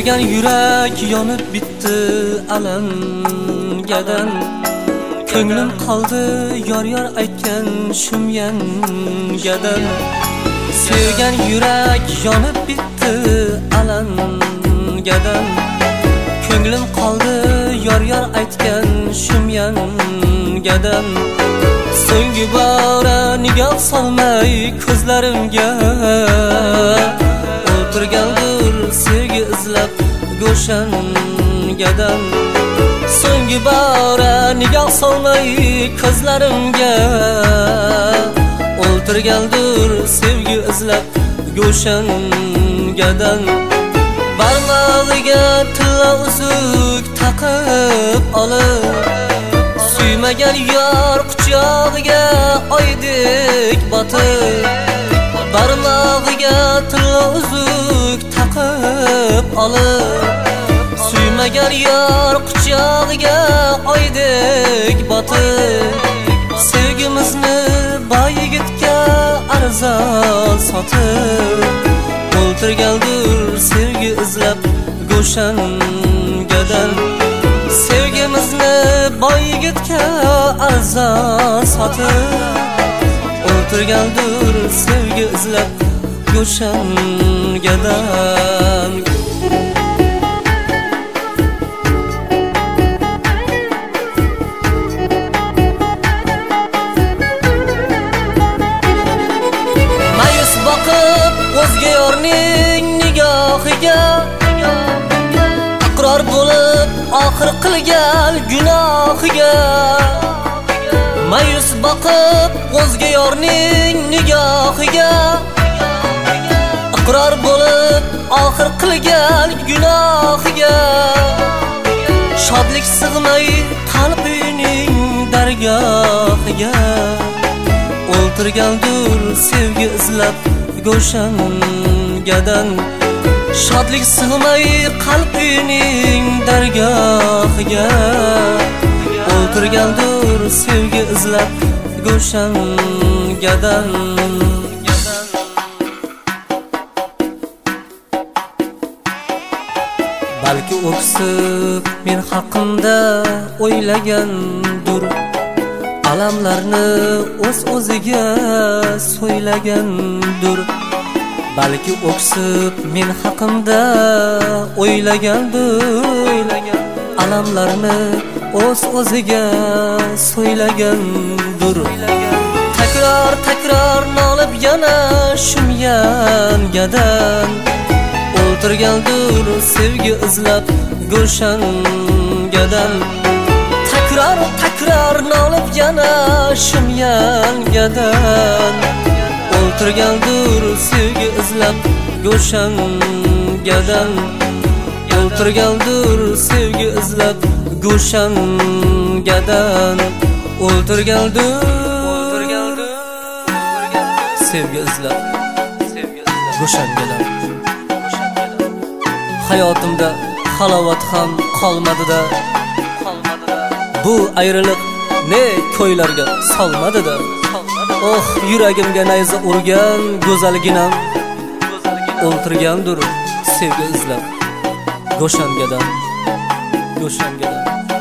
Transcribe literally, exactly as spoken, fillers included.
sevgan yurak yonib bitdi alangadan. Ko'nglim qoldi yor yor aytgan shumyangadan. Sevgan yurak yonib bitdi alangadan. Ko'nglim qoldi yor yor aytgan shumyangadan. So'nggi bora nigoh solmay ko'zlarimga o'tirgandir sevgi izlab go'shangadan. So'nggi bora nigoh solmay ko'zlarimga o'tirgandir sevgi izlab go'shangadan. Barmog'iga tilla uzuk taqib olib, suymagan yor quchog'iga oydek botib. Barmog'iga tilla uzuk taqib olib, suymagan yor quchog'iga oydek botib. Sevgimizni boy yigitga arzon sotib, o'tirgandir sevgi izlab go'shangadan. Sevgimizni boy yigitga arzon sotib, o'tirgandir sevgi izlab go'shangadan. Mayus boqib o'zga yorning nigohiga, iqror bo'lib oxir qilgan gunohiga. Mayus boqib o'zga yorning nigohiga, iqror bo'lib oxir qilgan gunohiga. Shodlik sig'may qalbining dargohiga, o'tirgandir sevgi izlab go'shangadan. Shodlik sig'may qalbining dargohiga, o'tirgandir sevgi izlab go'shangadan. Balki o'ksib men haqimda o'ylagandir, alamlarni o'z o'ziga so'ylagandir. Balki o'ksib men haqimda o'ylagandir, alamlarni o'z o'ziga so'ylagandir. Takror takror nolib yana shumyangadan, o'tirgandir sevgi izlab go'shangadan. Takror takror nolib yana shumyangadan, o'tirgandir sevgi izlab go'shangadan. O'tirgandir sevgi izlab go'shangadan. O'tirgandir sevgi izlab go'shangadan. Hayotimda halovat ham qolmadi-da, bu ayriliq ne ko'ylarga solmadi-da. Oh, yuragimga nayza urgan go'zalginam, o'tirgandir sevgi izlab go'shangadan, go'shangadan.